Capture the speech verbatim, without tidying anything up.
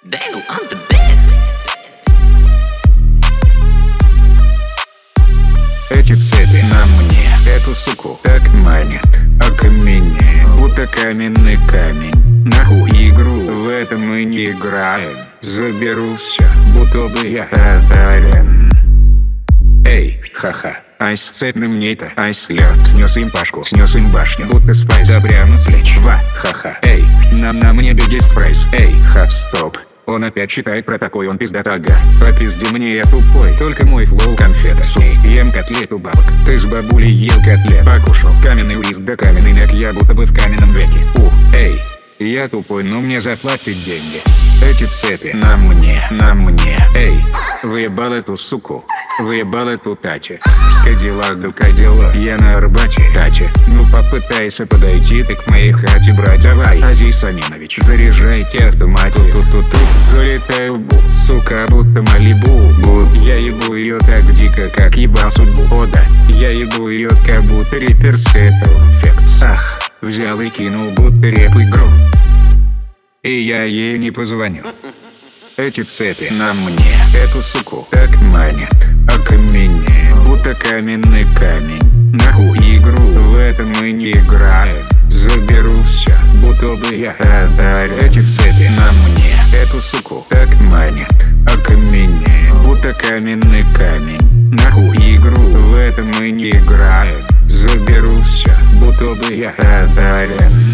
Dale on the bed. Эти цепи на мне эту суку так манят, окаменеет, будто каменный камень. Нахуй игру, в этом мы не играем. Заберу все, будто бы я одарен. Эй, ха-ха, айс, цепь на мне-то, айс, лед. Снес им пашку, снес им башню, будто спайс, да прямо с плеч. Ва, ха-ха, эй, нам на мне biggest прайс. Эй, ха, стоп. Он опять читает про такой, он пиздат, ага. Попизди мне, я тупой, только мой флоу конфета. Суй, ем котлету бабок, ты с бабулей ел котлет. Покушал каменный рис, да каменный нек, я будто бы в каменном веке. Ух, эй, я тупой, но мне заплатить деньги. Эти цепи на мне, на мне. Эй, выебал эту суку, выебал эту тачи. Кадиллак, да кадиллак, я на Арбате, тачи. Ну попытайся подойти ты к моей хате, брать. Давай, Азиз Аминович, заряжайте автомат. Ту-ту-ту-ту, залетаю в бу, сука, будто Малибу. Бу, я ебу ее так дико, как ебал судьбу. О да, я ебу ее, как будто репер с этого Facts. Ах, взял и кинул, будто реп игру. И я ей не позвоню. Эти цепи на мне эту суку так манят, окаменеет, будто каменный камень. Нахуй игру, в этом мы не играем. Заберу все, будто бы я одарен. Эти цепи на мне эту суку так манят, окаменеет, будто каменный камень. Нахуй игру, в этом мы не играем. Заберу все, будто бы я одарен.